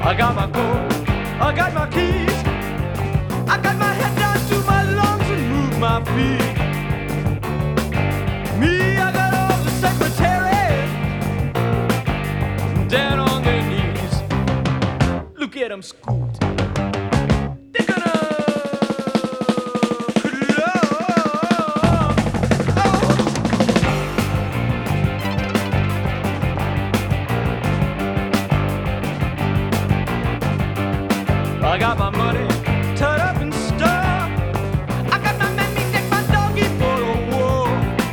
I got my coat, I got my keys, I got my head down to my lungs and move my feet. Me, I got all the secretaries down on their knees. Look at them scoot. They're gonna I got my money tied up in stuff. I got my man, me take my doggy for a walk.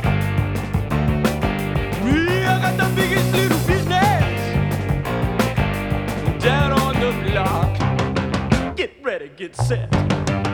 Me, I got the biggest little business down on the block. Get ready, get set.